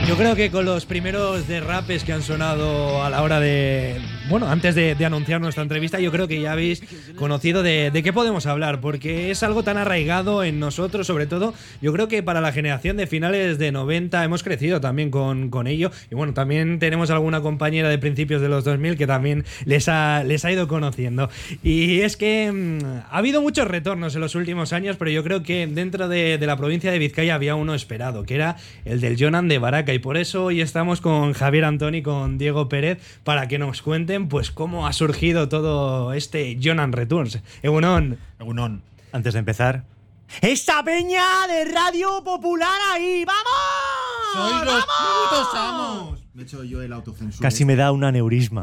Yo creo que con los primeros derrapes que han sonado a la hora de... Bueno, antes de anunciar nuestra entrevista, yo creo que ya habéis conocido de qué podemos hablar, porque es algo tan arraigado en nosotros, sobre todo, yo creo que para la generación de finales de 90 hemos crecido también con ello, y bueno, también tenemos alguna compañera de principios de los 2000 que también les ha ido conociendo. Y es que ha habido muchos retornos en los últimos años, pero yo creo que dentro de la provincia de Vizcaya había uno esperado, que era el del Jonan de Baraca, y por eso hoy estamos con Javier Antoni y con Diego Pérez para que nos cuenten pues cómo ha surgido todo este Jonan Returns. Egunon. Antes de empezar, ¡esta peña de Radio Popular ahí! ¡Vamos! ¡Sois los putos amos! Me he hecho yo el autocensura. Casi me da un aneurisma.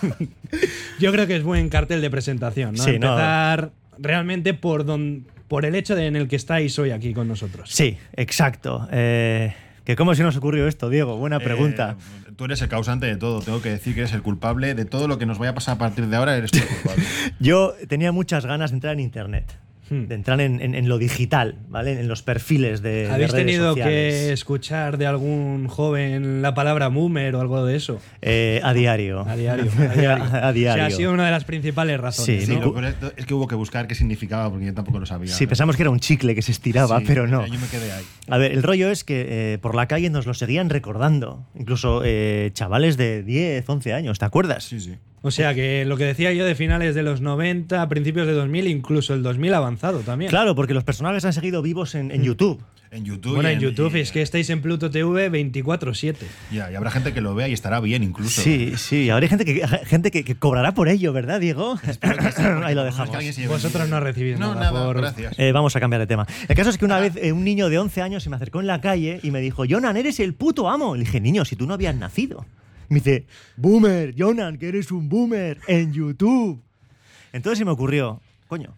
Yo creo que es buen cartel de presentación, ¿no? Sí, empezar realmente por el hecho en el que estáis hoy aquí con nosotros. Sí, exacto. ¿Que ¿Cómo se nos ocurrió esto, Diego? Buena pregunta. Tú eres el causante de todo. Tengo que decir que eres el culpable de todo lo que nos vaya a pasar a partir de ahora. Eres tú el culpable. Yo tenía muchas ganas de entrar en Internet. De entrar en lo digital, ¿vale? En los perfiles de redes ¿Habéis tenido sociales. que escuchar de algún joven la palabra boomer o algo de eso? A diario. A diario. A diario. O sea, ha sido una de las principales razones. Sí, ¿no? Lo peor es que hubo que buscar qué significaba porque yo tampoco lo sabía. Sí, pensamos que era un chicle que se estiraba, Sí, pero no. Yo me quedé ahí. A ver, el rollo es que por la calle nos lo seguían recordando. Incluso chavales de 10, 11 años, ¿te acuerdas? Sí, sí. O sea, que lo que decía yo de finales de los 90, principios de 2000, incluso el 2000 avanzado también. Claro, porque los personajes han seguido vivos en YouTube. En YouTube. Bueno, en YouTube es que estáis en Pluto TV 24/7. Ya, y habrá gente que lo vea y estará bien incluso. Sí. Habrá gente que cobrará por ello, ¿verdad, Diego? Ahí lo dejamos. Vosotros no recibís No, nada. nada, gracias. Vamos a cambiar de tema. El caso es que una vez un niño de 11 años se me acercó en la calle y me dijo: Jonan, eres el puto amo. Le dije: niño, si tú no habías nacido. Me dice: boomer, Jonan, que eres un boomer en YouTube. Entonces se me ocurrió, coño,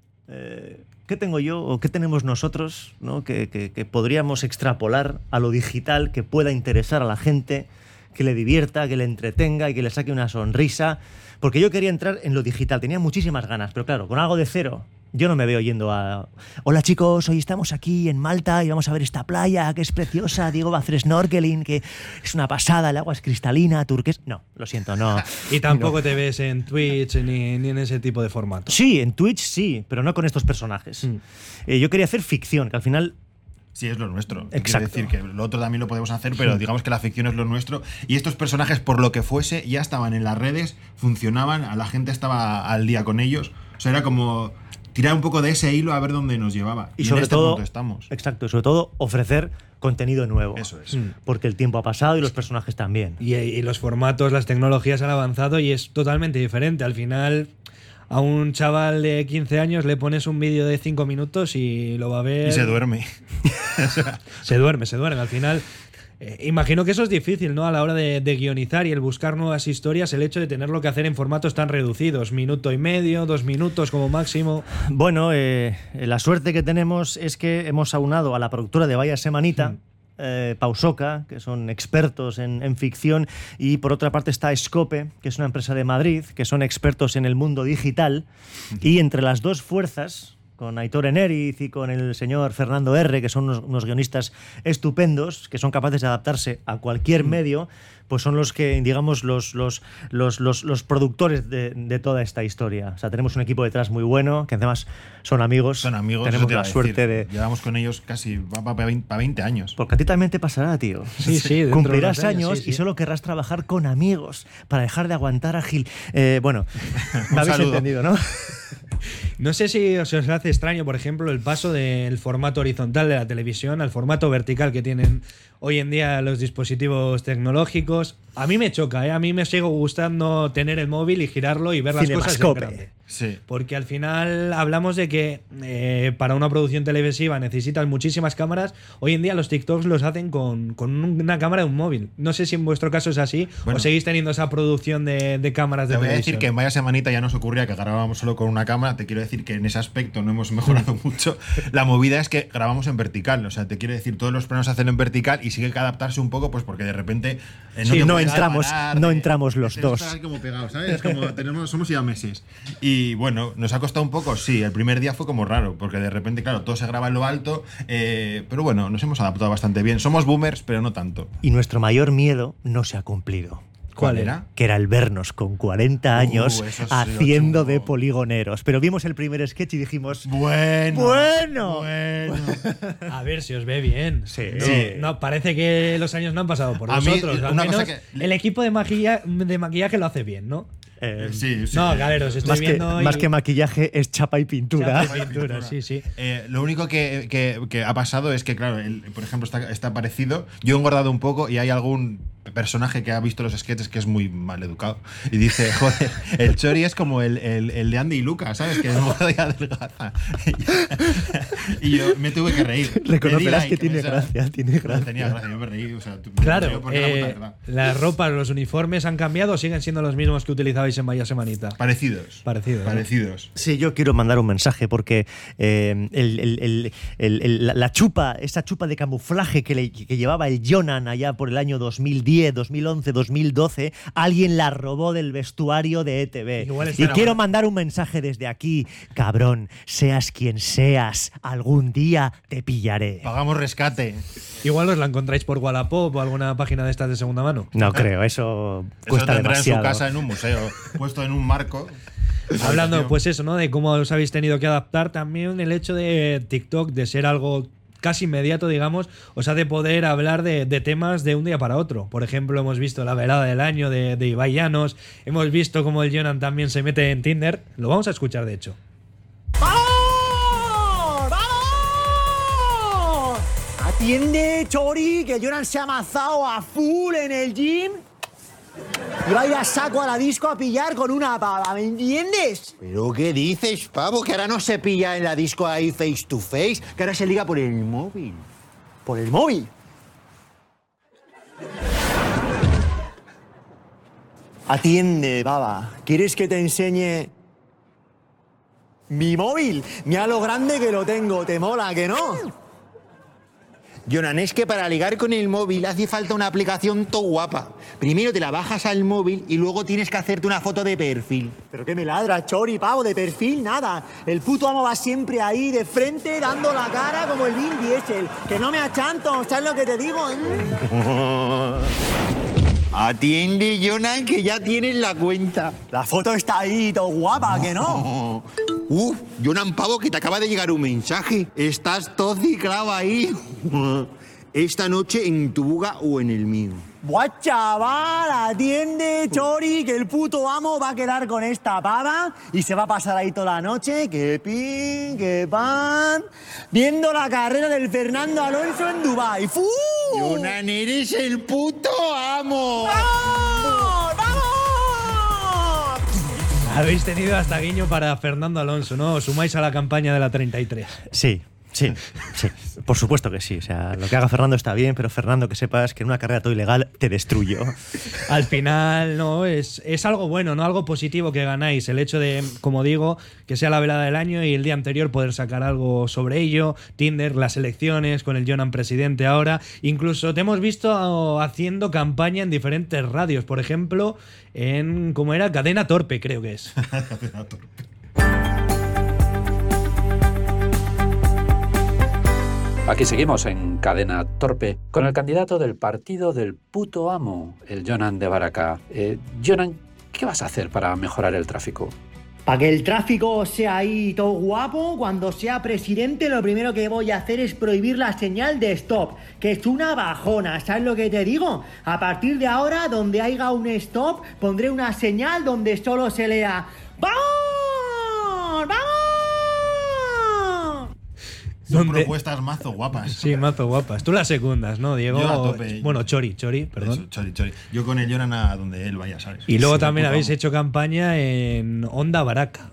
¿qué tengo yo o qué tenemos nosotros, ¿no? que podríamos extrapolar a lo digital que pueda interesar a la gente, que le divierta, que le entretenga y que le saque una sonrisa? Porque yo quería entrar en lo digital, tenía muchísimas ganas, pero claro, con algo de cero. Yo no me veo yendo a... Hola chicos, hoy estamos aquí en Malta y vamos a ver esta playa que es preciosa. Diego va a hacer snorkeling, que es una pasada, el agua es cristalina, turquesa... No, lo siento, no. Y tampoco te ves en Twitch ni en ese tipo de formato. Sí, en Twitch sí, pero no con estos personajes. Yo quería hacer ficción, que al final... Sí, es lo nuestro. Exacto. Quiere decir que lo otro también lo podemos hacer, pero digamos que la ficción es lo nuestro. Y estos personajes, por lo que fuese, ya estaban en las redes, funcionaban, a la gente estaba al día con ellos. O sea, era como tirar un poco de ese hilo a ver dónde nos llevaba. Y sobre en este todo, punto estamos. Exacto, y sobre todo ofrecer contenido nuevo. Eso es. Porque el tiempo ha pasado y los personajes también. Y los formatos, las tecnologías han avanzado y es totalmente diferente. Al final, a un chaval de 15 años le pones un vídeo de 5 minutos y lo va a ver... Y se duerme. Se duerme. Al final, imagino que eso es difícil, ¿no? A la hora de guionizar y el buscar nuevas historias, el hecho de tenerlo que hacer en formatos tan reducidos, 1,5 minutos, 2 minutos como máximo. Bueno, la suerte que tenemos es que hemos aunado a la productora de Vaya Semanita, Pausoca, que son expertos en ficción, y por otra parte está Scope, que es una empresa de Madrid, que son expertos en el mundo digital, y entre las dos fuerzas, con Aitor Eneriz y con el señor Fernando R., que son unos guionistas estupendos, que son capaces de adaptarse a cualquier medio, pues son los que, digamos, los productores de toda esta historia. O sea, tenemos un equipo detrás muy bueno, que además son amigos. Son amigos. Tenemos la suerte de... Llevamos con ellos casi para 20 años. Porque a ti también te pasará, tío. Sí. Cumplirás años sí. y solo querrás trabajar con amigos para dejar de aguantar a Gil. Bueno, me habéis saludo. entendido, ¿no? No sé si os hace extraño, por ejemplo, el paso del formato horizontal de la televisión al formato vertical que tienen hoy en día los dispositivos tecnológicos. A mí me choca, ¿eh? A mí me sigue gustando tener el móvil y girarlo y ver las cosas en Cinemascope. grande. Sí. Porque al final hablamos de que para una producción televisiva necesitas muchísimas cámaras. Hoy en día los TikToks los hacen con una cámara de un móvil. No sé si en vuestro caso es así o seguís teniendo esa producción de cámaras de Te voy a televisión. decir que en Vaya Semanita ya nos ocurría que grabábamos solo con una cámara. Te quiero decir que en ese aspecto no hemos mejorado mucho. La movida es que grabamos en vertical. O sea, te quiero decir, todos los planos se hacen en vertical y sigue que adaptarse un poco, pues porque de repente no entramos los dos. Como pegados, ¿sabes? Es como somos siameses. Y bueno, nos ha costado un poco, sí, el primer día fue como raro, porque de repente, claro, todo se graba en lo alto, pero bueno, nos hemos adaptado bastante bien. Somos boomers, pero no tanto. Y nuestro mayor miedo no se ha cumplido. ¿Cuál era? Que era el vernos con 40 años eso sí, haciendo chungo. de poligoneros. Pero vimos el primer sketch y dijimos... Bueno. A ver si os ve bien. Sí. No, Sí. no, parece que los años no han pasado por A mí, nosotros. Al una menos cosa que- el equipo de maquillaje lo hace bien, ¿no? Sí. No, a ver, os estoy más, viendo. más que maquillaje es chapa y pintura. Chapa y pintura, sí. Lo único que ha pasado es que, claro, por ejemplo, está parecido. Yo he engordado un poco y hay algún personaje que ha visto los sketches que es muy mal educado. Y dice, joder, el Chori es como el de Andy y Lucas, ¿sabes? Que engorda y adelgaza. Y yo me tuve que reír. Reconocerás Le di que tiene gracia, tiene No, gracia. tenía gracia, yo me reí. O sea, me Claro, reí porque era puta verdad. las ropas, los uniformes han cambiado o siguen siendo los mismos que utilizabais en Vaya Semanita. Parecidos. Parecidos. Sí, yo quiero mandar un mensaje porque la chupa, esa chupa de camuflaje que llevaba el Jonan allá por el año 2010, 2011, 2012, alguien la robó del vestuario de ETV. Igual Y estará quiero bueno. mandar un mensaje desde aquí. Cabrón, seas quien seas, algún día te pillaré. Pagamos rescate. Igual os la encontráis por Wallapop o alguna página de estas de segunda mano. No creo, eso Eso cuesta tendrá demasiado. en su casa en un museo, puesto en un marco. Hablando, pues eso, ¿no? De cómo os habéis tenido que adaptar, también el hecho de TikTok, de ser algo casi inmediato, digamos, os hace poder hablar de temas de un día para otro. Por ejemplo, hemos visto la velada del año de Ibai Llanos, hemos visto cómo el Jonan también se mete en Tinder. Lo vamos a escuchar, de hecho. ¡Vamos! ¡Vamos! Atiende, Chori, que Jonan se ha amazado a full en el gym. Y va a ir a saco a la disco a pillar con una pava, ¿me entiendes? ¿Pero qué dices, pavo? Que ahora no se pilla en la disco ahí face to face, que ahora se liga por el móvil. Por el móvil. Atiende, baba. ¿Quieres que te enseñe mi móvil? Mira lo grande que lo tengo. ¿Te mola, que no? Jonan, es que para ligar con el móvil hace falta una aplicación to guapa. Primero te la bajas al móvil y luego tienes que hacerte una foto de perfil. ¿Pero qué me ladra, Chori, pavo? De perfil, nada. El puto amo va siempre ahí, de frente, dando la cara como el Vin Diesel. Que no me achanto, ¿sabes lo que te digo? Atiende, Jonan, que ya tienes la cuenta. La foto está ahí, todo guapa, ¿que no? Jonan, pavo, que te acaba de llegar un mensaje. Estás todo ciclado ahí. Esta noche en tu buga o en el mío. Buah, chaval, atiende, Chori, que el puto amo va a quedar con esta pava y se va a pasar ahí toda la noche, que pin, que pan, viendo la carrera del Fernando Alonso en Dubái. ¡Fu! Jonan, eres el puto amo. ¡Vamos! ¡Vamos! Habéis tenido hasta guiño para Fernando Alonso, ¿no? Os sumáis a la campaña de la 33. Sí. Por supuesto que sí. O sea, lo que haga Fernando está bien, pero Fernando, que sepas que en una carrera todo ilegal te destruyo. Al final, no, es algo bueno, ¿no? Algo positivo que ganáis. El hecho de, como digo, que sea la velada del año y el día anterior poder sacar algo sobre ello. Tinder, las elecciones, con el Jonan presidente ahora. Incluso te hemos visto haciendo campaña en diferentes radios. Por ejemplo, en, ¿cómo era? Cadena Torpe, creo que es. Aquí seguimos en Cadena Torpe con el candidato del partido del puto amo, el Jonan de Baraka. Jonan, ¿qué vas a hacer para mejorar el tráfico? Para que el tráfico sea ahí todo guapo, cuando sea presidente lo primero que voy a hacer es prohibir la señal de stop, que es una bajona, ¿sabes lo que te digo? A partir de ahora, donde haya un stop, pondré una señal donde solo se lea ¡Vamos! ¡Vamos! Son ¿Dónde? propuestas mazo guapas. Sí, mazo guapas. Tú las secundas, ¿no, Diego? Yo a tope. Bueno, Chori, perdón. Eso, Chori. Yo con el Jonan a donde él vaya, ¿sabes? Y luego Sí, también puto habéis amo. hecho campaña en Onda Baraka.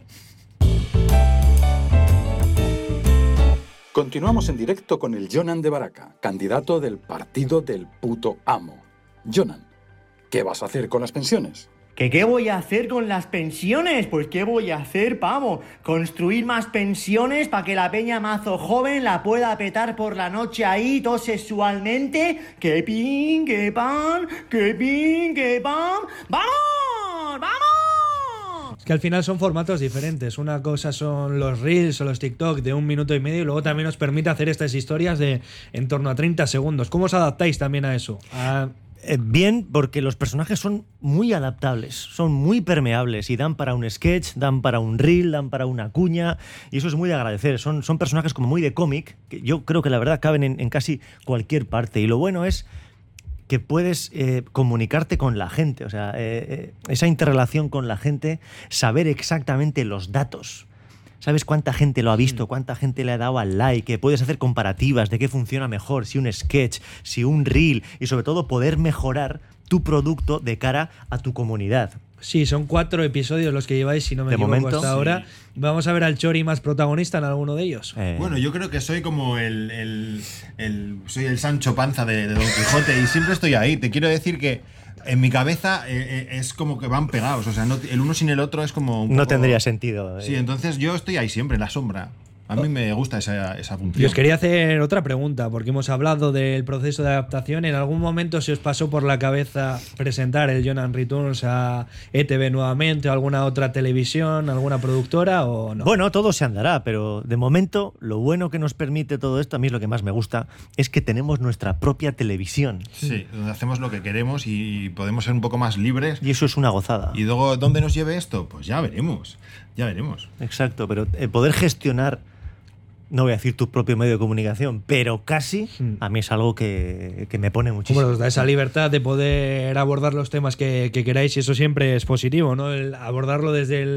Continuamos en directo con el Jonan de Baraka, candidato del partido del puto amo. Jonan, ¿qué vas a hacer con las pensiones? ¿Qué voy a hacer con las pensiones? Pues ¿qué voy a hacer, pavo? Construir más pensiones para que la peña mazo joven la pueda petar por la noche ahí, todo sexualmente. ¡Que pin, que pan, que pin, que pan! ¡Vamos! ¡Vamos! Es que al final son formatos diferentes. Una cosa son los Reels o los TikTok de 1 minuto y medio y luego también nos permite hacer estas historias de en torno a 30 segundos. ¿Cómo os adaptáis también a eso? Bien, porque los personajes son muy adaptables, son muy permeables y dan para un sketch, dan para un reel, dan para una cuña, y eso es muy de agradecer. Son personajes como muy de cómic, que yo creo que la verdad caben en casi cualquier parte. Y lo bueno es que puedes comunicarte con la gente, o sea, esa interrelación con la gente, saber exactamente los datos. Sabes cuánta gente lo ha visto, cuánta gente le ha dado al like, que puedes hacer comparativas de qué funciona mejor, si un sketch, si un reel, y sobre todo poder mejorar tu producto de cara a tu comunidad. Sí, son 4 episodios los que lleváis, si no me equivoco, hasta ahora. Sí. Vamos a ver al Chori más protagonista en alguno de ellos. Bueno, yo creo que soy como soy el Sancho Panza de Don Quijote y siempre estoy ahí. Te quiero decir que en mi cabeza es como que van pegados, o sea, el uno sin el otro es como un poco... No tendría sentido. Sí, entonces yo estoy ahí siempre, en la sombra. A mí me gusta esa función. Y os quería hacer otra pregunta, porque hemos hablado del proceso de adaptación. ¿En algún momento se os pasó por la cabeza presentar el Jonan Returns a ETV nuevamente o alguna otra televisión, alguna productora o no? Bueno, todo se andará, pero de momento lo bueno que nos permite todo esto, a mí es lo que más me gusta, es que tenemos nuestra propia televisión. Sí, donde hacemos lo que queremos y podemos ser un poco más libres. Y eso es una gozada. ¿Y luego dónde nos lleve esto? Pues ya veremos, ya veremos. Exacto, pero poder gestionar, no voy a decir tu propio medio de comunicación, pero casi, a mí es algo que me pone muchísimo. Bueno, os da esa libertad de poder abordar los temas que queráis y eso siempre es positivo, ¿no? El abordarlo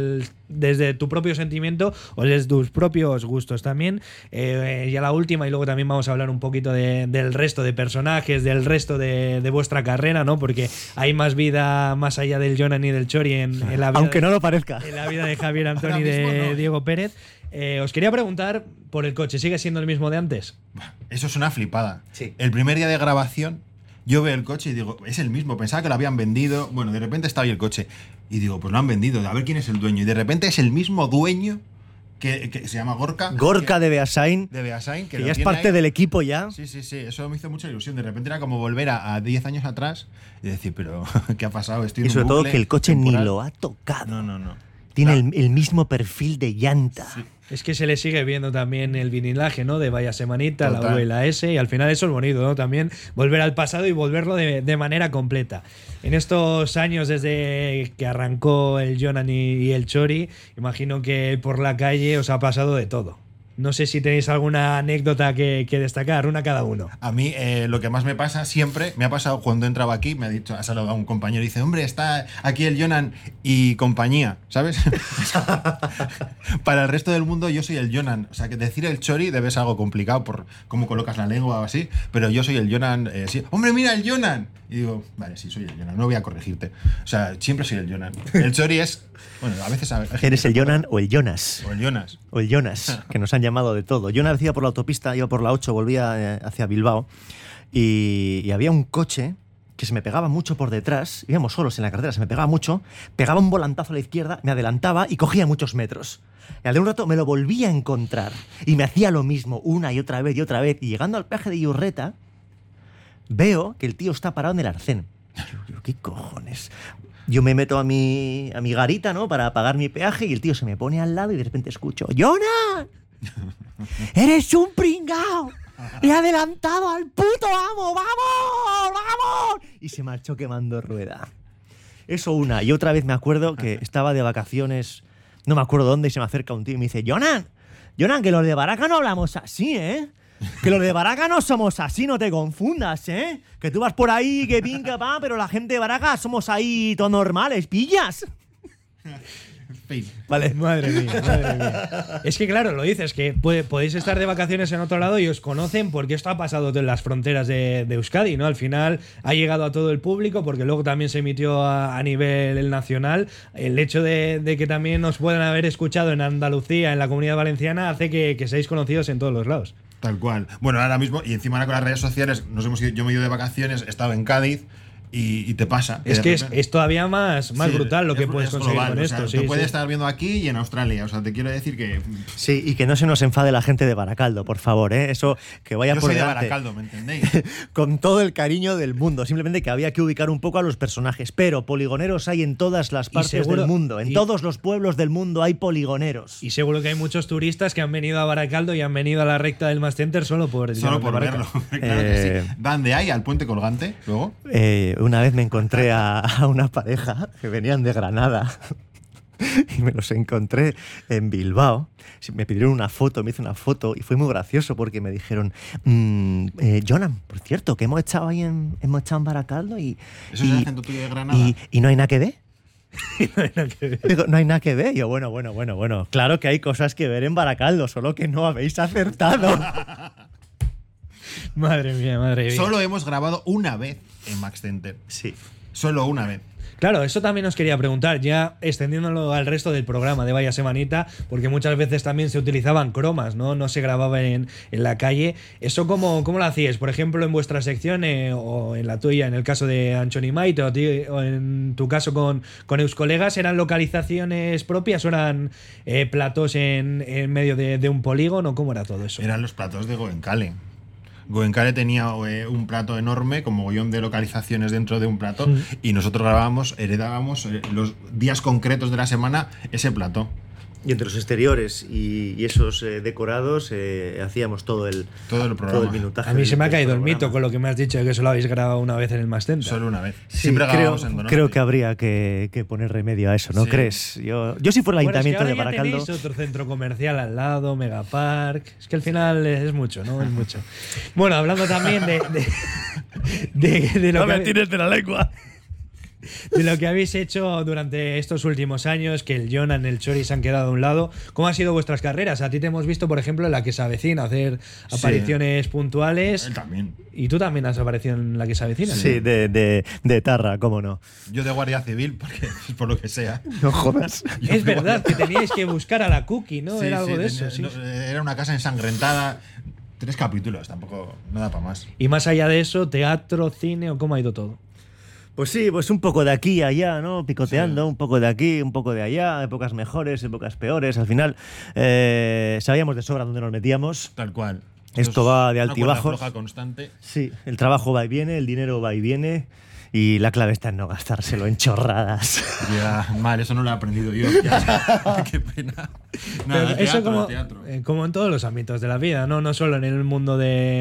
desde tu propio sentimiento o desde tus propios gustos también. Ya la última, y luego también vamos a hablar un poquito del resto de personajes, del resto de vuestra carrera, ¿no? Porque hay más vida más allá del Jonan y del Chori en la vida. Aunque no lo parezca. En la vida de Javier Antón y de Diego Pérez. Os quería preguntar por el coche, ¿sigue siendo el mismo de antes? Eso es una flipada. Sí. El primer día de grabación, yo veo el coche y digo, es el mismo, pensaba que lo habían vendido. Bueno, de repente estaba ahí el coche y digo, pues lo han vendido, a ver quién es el dueño. Y de repente es el mismo dueño que se llama Gorka. Gorka de Beasain. De Beasain, que ya es parte del equipo ya. Sí, eso me hizo mucha ilusión. De repente era como volver a 10 años atrás y decir, pero ¿qué ha pasado? Estoy en y sobre un todo bucle que el coche temporal. ni lo ha tocado. No. Tiene el mismo perfil de llanta. Sí. Es que se le sigue viendo también el vinilaje, ¿no? De vaya semanita, Total. la V y la S, y al final eso es bonito, ¿no? También volver al pasado y volverlo de manera completa. En estos años desde que arrancó el Jonan y el Chori, imagino que por la calle os ha pasado de todo. No sé si tenéis alguna anécdota que destacar, una cada uno. A mí lo que más me pasa siempre, me ha pasado cuando entraba aquí, me ha saludado un compañero y dice, hombre, está aquí el Jonan y compañía, ¿sabes? Para el resto del mundo yo soy el Jonan. O sea, que decir el Chori debe ser algo complicado por cómo colocas la lengua o así, pero yo soy el Jonan, sí. ¡Hombre, mira el Jonan! Y digo, vale, sí, soy el Jonan, no voy a corregirte. O sea, siempre soy el Jonan. El Chori es, bueno, a veces... ¿Eres el Jonan o el Jonas? O el Jonas. O el Jonas, que nos han llamado de todo. Yo nacía por la autopista, iba por la 8, volvía hacia Bilbao y había un coche que se me pegaba mucho por detrás, íbamos solos en la carretera, se me pegaba mucho, pegaba un volantazo a la izquierda, me adelantaba y cogía muchos metros. Y al de un rato me lo volvía a encontrar y me hacía lo mismo una y otra vez, y llegando al peaje de Iurreta veo que el tío está parado en el arcén. Yo, ¿qué cojones? Yo me meto a mi garita, ¿no?, para pagar mi peaje y el tío se me pone al lado y de repente escucho, ¡Jonan! ¡Eres un pringao! ¡He adelantado al puto amo! ¡Vamos! Y se marchó quemando rueda. Eso una. Y otra vez me acuerdo que estaba de vacaciones, no me acuerdo dónde, y se me acerca un tío y me dice, Jonan, que los de Baraca no hablamos así, ¿eh? Que los de Baraca no somos así, no te confundas, ¿eh? Que tú vas por ahí, que pin, que pa, pero la gente de Baraca somos ahí todos normales, ¿pillas? Vale, madre mía. Es que claro, lo dices, que podéis estar de vacaciones en otro lado y os conocen porque esto ha pasado en las fronteras de Euskadi, ¿no? Al final ha llegado a todo el público porque luego también se emitió a nivel nacional. El hecho de que también os puedan haber escuchado en Andalucía, en la Comunidad Valenciana, hace que seáis conocidos en todos los lados. Tal cual. Bueno, ahora mismo, y encima ahora con las redes sociales, yo me he ido de vacaciones, he estado en Cádiz, y te pasa. Es que es todavía más brutal lo que puedes conseguir global, con esto. Te puede estar viendo aquí y en Australia. O sea, te quiero decir que. Sí, y que no se nos enfade la gente de Baracaldo, por favor, ¿eh? Eso que vaya Yo por soy de delante. Baracaldo, ¿me entendéis? Con todo el cariño del mundo. Simplemente que había que ubicar un poco a los personajes. Pero poligoneros hay en todas las partes seguro- del mundo. En todos los pueblos del mundo hay poligoneros. Y seguro que hay muchos turistas que han venido a Baracaldo y han venido a la recta del Mas Center solo por verlo. Claro que sí. ¿Dónde hay? ¿Al puente colgante? Luego. Una vez me encontré a una pareja que venían de Granada y me los encontré en Bilbao. Me pidieron una foto, me hice una foto y fue muy gracioso porque me dijeron, Jonan, por cierto, que hemos echado en Baracaldo y... ¿Eso es el acento tuyo de Granada? Y no hay nada que ver. Digo, no hay nada que ver. Y yo, bueno. Claro que hay cosas que ver en Baracaldo, solo que no habéis acertado. Madre mía. Solo hemos grabado una vez en Max Center. Sí. Solo una vez. Claro, eso también os quería preguntar, ya extendiéndolo al resto del programa de Vaya Semanita, porque muchas veces también se utilizaban cromas, ¿no? No se grababa en la calle. ¿Eso cómo lo hacíais? Por ejemplo, en vuestra sección o en la tuya, en el caso de Anchoni Maite, o en tu caso con Euskolegas, ¿eran localizaciones propias o eran platós en medio de un polígono? ¿Cómo era todo eso? Eran los platos de Goenkale. Goenkale tenía un plato enorme con mogollón de localizaciones dentro de un plato y nosotros heredábamos los días concretos de la semana ese plato. Y entre los exteriores y esos decorados hacíamos todo el minutaje. A mí se me ha caído el programa. mito con lo que me has dicho de que solo habéis grabado una vez en el Mas Center. Solo una vez. Sí, Siempre grabamos en Donosti. creo que habría que poner remedio a eso, ¿no Sí. crees? Yo si fuera el Bueno, es que ayuntamiento ahora de ya Baracaldo... tenéis otro centro comercial al lado, Megapark. Es que al final es mucho, ¿no? Es mucho. Bueno, hablando también de lo No que me tires de la lengua. de lo que habéis hecho durante estos últimos años, que el Jonan, el Chori se han quedado a un lado. ¿Cómo han sido vuestras carreras? A ti te hemos visto, por ejemplo, en La que se avecina, hacer apariciones puntuales. Él también. Y tú también has aparecido en La que se avecina. Sí, de Tarra, cómo no. Yo de Guardia Civil, porque por lo que sea. No jodas. Es verdad que teníais que buscar a la Cookie, ¿no? Sí, Era algo sí, de eso. Sí. Era una casa ensangrentada. 3 capítulos, tampoco no da para más. Y más allá de eso, teatro, cine, ¿o cómo ha ido todo? Pues sí, pues un poco de aquí y allá, ¿no? Picoteando, Sí. un poco de aquí, un poco de allá, épocas mejores, épocas peores. Al final sabíamos de sobra dónde nos metíamos. Tal cual. Esto va de una altibajos. cuerda floja constante. Sí, el trabajo va y viene, el dinero va y viene. Y la clave está en no gastárselo en chorradas. Ya, mal, eso no lo he aprendido yo. Ya, qué pena. Nada, Pero eso teatro. como en todos los ámbitos de la vida, no solo en el mundo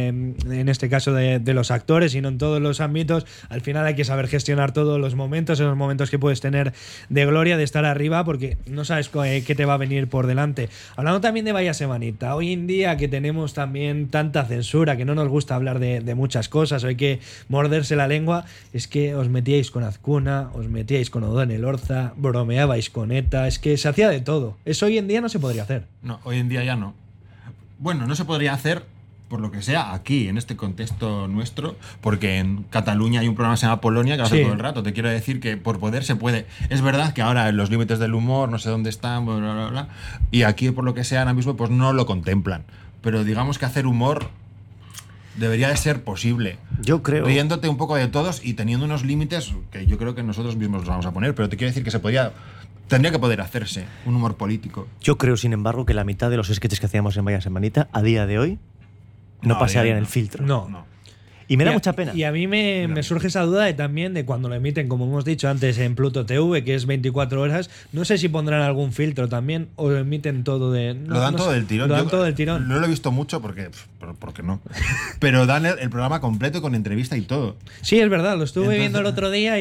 en este caso de los actores, sino en todos los ámbitos. Al final hay que saber gestionar todos los momentos, esos momentos que puedes tener de gloria, de estar arriba, porque no sabes qué te va a venir por delante. Hablando también de Vaya Semanita, hoy en día que tenemos también tanta censura, que no nos gusta hablar de muchas cosas, hay que morderse la lengua, es que os metíais con Azcuna, os metíais con O'Donnell Orza, bromeabais con ETA, es que se hacía de todo. Eso hoy en día no se podría hacer. No, hoy en día ya no. Bueno, no se podría hacer, por lo que sea, aquí, en este contexto nuestro, porque en Cataluña hay un programa que se llama Polonia que lo hace Sí. todo el rato. Te quiero decir que por poder se puede. Es verdad que ahora los límites del humor no sé dónde están, bla, bla, bla, y aquí, por lo que sea, ahora mismo, pues no lo contemplan. Pero digamos que hacer humor debería de ser posible. Yo creo. Riéndote un poco de todos y teniendo unos límites que yo creo que nosotros mismos los vamos a poner, pero te quiero decir que tendría que poder hacerse un humor político. Yo creo, sin embargo, que la mitad de los sketches que hacíamos en Vaya Semanita, a día de hoy, no No, pasarían no. el filtro. No. Y me da Y a- mucha pena. Y a mí me surge esa duda también de cuando lo emiten, como hemos dicho antes, en Pluto TV, que es 24 horas. No sé si pondrán algún filtro también o lo emiten todo de. Lo dan todo sé. del tirón. Lo dan Yo todo del tirón. No lo he visto mucho porque no. Pero dan el programa completo con entrevista y todo. Sí, es verdad, lo estuve Entonces- viendo el otro día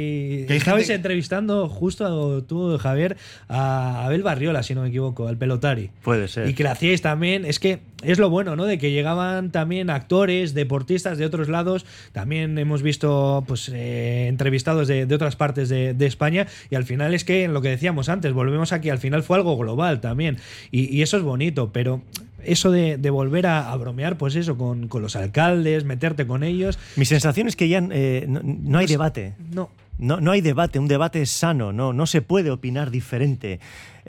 y Que hay estabais gente- entrevistando justo tú, Javier, a Abel Barriola, si no me equivoco, al pelotari. Puede ser. Y que lo hacíais también, es que es lo bueno, ¿no? De que llegaban también actores, deportistas de otros lados, también hemos visto pues entrevistados de otras partes de España, y al final es que, lo que decíamos antes, volvemos aquí, al final fue algo global también, y eso es bonito, pero eso de volver a bromear, pues eso, con los alcaldes, meterte con ellos, Mi sensación es que ya no hay debate. no. No hay debate, un debate es sano, no se puede opinar diferente.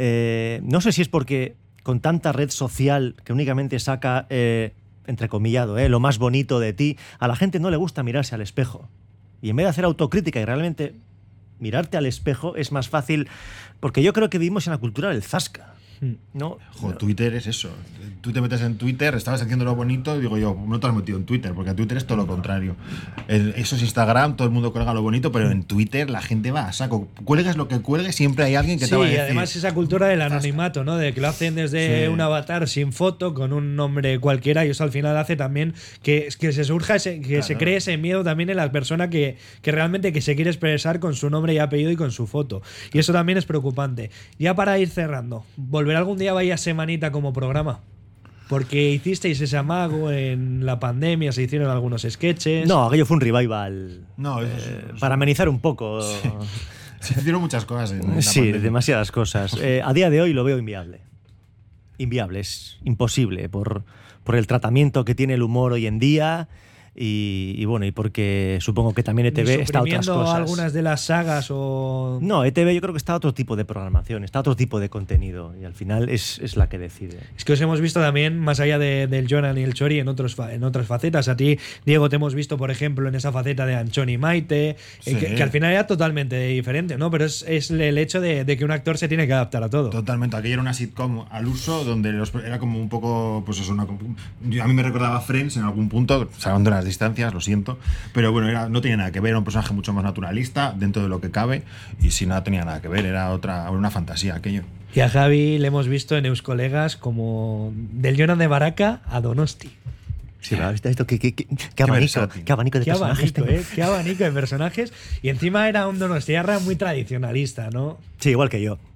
No sé si es porque con tanta red social que únicamente saca, entrecomillado, lo más bonito de ti, a la gente no le gusta mirarse al espejo. Y en vez de hacer autocrítica y realmente mirarte al espejo, es más fácil, porque yo creo que vivimos en la cultura del zasca, ¿no? Twitter es eso. Tú te metes en Twitter, estabas haciendo lo bonito, digo yo, no te has metido en Twitter, porque Twitter es todo lo contrario. Eso es Instagram, todo el mundo cuelga lo bonito, pero en Twitter la gente va a saco. Cuelgues lo que cuelgues, siempre hay alguien que te va a decir. Sí, además esa cultura del anonimato, ¿no? De que lo hacen desde un avatar sin foto, con un nombre cualquiera, y eso al final hace también que se surja, se cree ese miedo también en la persona que realmente que se quiere expresar con su nombre y apellido y con su foto. Y eso también es preocupante. Ya para ir cerrando, ¿volverá algún día vaya semanita como programa? Porque hicisteis ese amago en la pandemia, se hicieron algunos sketches. No, aquello fue un revival. No, para amenizar un poco. Sí. Se hicieron muchas cosas. Sí, demasiadas cosas. A día de hoy lo veo inviable. Inviable, es imposible por el tratamiento que tiene el humor hoy en día. Y bueno, y porque supongo que también ETV está a otras cosas. Algunas de las sagas o... No, ETV yo creo que está a otro tipo de programación, está a otro tipo de contenido y al final es la que decide. Es que os hemos visto también, más allá del Jonan y el Chori, en otras facetas. A ti, Diego, te hemos visto, por ejemplo, en esa faceta de Anchón y Maite, que al final era totalmente diferente, ¿no? Pero es el hecho de que un actor se tiene que adaptar a todo. Totalmente. Aquello era una sitcom al uso donde era como un poco, pues eso, a mí me recordaba Friends en algún punto, salvando las distancias, lo siento, pero bueno, no tenía nada que ver, era un personaje mucho más naturalista dentro de lo que cabe y si nada tenía nada que ver, era una fantasía aquello. Y a Javi le hemos visto en Euskolegas como del Jonan de Baraca a Donosti. Sí, ¿viste esto? Qué abanico de personajes. Qué abanico de personajes. Y encima era un donostiarra muy tradicionalista, ¿no? Sí, igual que yo.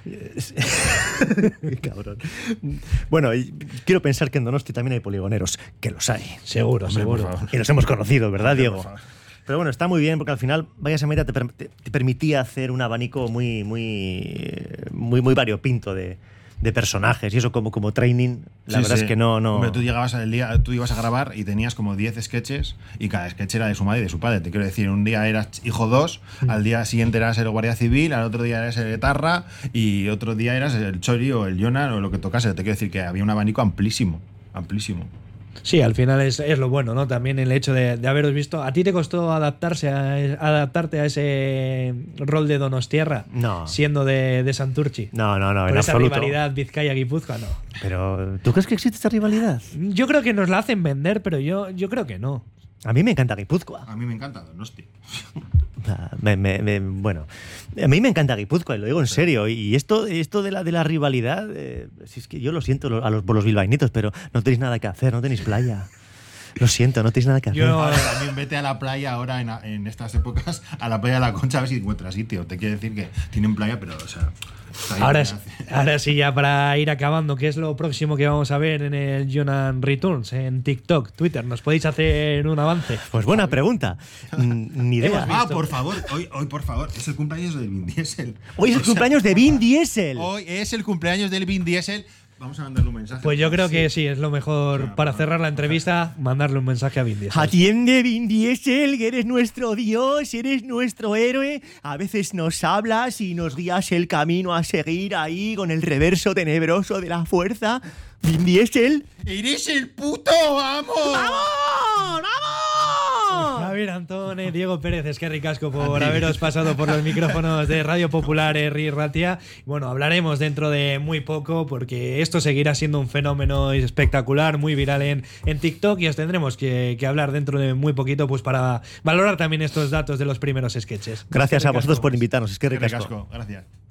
Cabrón. Bueno, quiero pensar que en Donosti también hay poligoneros, que los hay. Seguro. Y los hemos conocido, ¿verdad, Diego? Pero bueno, está muy bien porque al final Vaya Semanita te permitía hacer un abanico muy variopinto de personajes y eso como training, la verdad es que no. Hombre, tú ibas a grabar y tenías como 10 sketches y cada sketch era de su madre y de su padre. Te quiero decir, un día eras hijo 2, al día siguiente eras el guardia civil, al otro día eras el etarra y otro día eras el Chori o el Jonan o lo que tocase. Te quiero decir que había un abanico amplísimo. Sí, al final es lo bueno, ¿no? También el hecho de haberos visto. ¿A ti te costó adaptarte a ese rol de Donostiarra? No. Siendo de Santurchi. No, por en esa absoluto. rivalidad Vizcaya-Guipúzcoa, no. Pero, ¿tú crees que existe esta rivalidad? Yo creo que nos la hacen vender, pero yo creo que no. A mí me encanta Guipúzcoa. A mí me encanta Donosti. Bueno, a mí me encanta Guipúzcoa, y lo digo en serio. Y esto de la rivalidad, si es que yo lo siento por los bilbainitos, pero no tenéis nada que hacer, no tenéis playa. Lo siento, no tenéis nada que hacer. También vete a la playa ahora en estas épocas, a la playa de la Concha, a ver si encuentras sitio. Te quiero decir que tienen playa, pero o sea... Ahora sí, ya para ir acabando, ¿qué es lo próximo que vamos a ver en el Jonan Returns? En TikTok, Twitter, ¿nos podéis hacer un avance? Pues buena pregunta. Ni idea. Por favor, hoy por favor, es el cumpleaños de Vin Diesel. Hoy es el cumpleaños de Vin Diesel. Hoy es el cumpleaños del Vin Diesel. Vamos a mandarle un mensaje. Pues yo creo que sí, es lo mejor para cerrar la entrevista, mandarle un mensaje a Vin Diesel. Atiende, Vin Diesel, que eres nuestro Dios, eres nuestro héroe. A veces nos hablas y nos guías el camino a seguir ahí con el reverso tenebroso de la fuerza. Vin Diesel. ¡Eres el puto amo! ¡Vamos! ¡Vamos! Javier Antón, Diego Pérez, es que ricasco por haberos pasado por los micrófonos de Radio Popular Herri Ratia. Bueno, hablaremos dentro de muy poco porque esto seguirá siendo un fenómeno espectacular, muy viral en TikTok y os tendremos que hablar dentro de muy poquito pues para valorar también estos datos de los primeros sketches. Gracias a vosotros por invitarnos, es que ricasco. Gracias.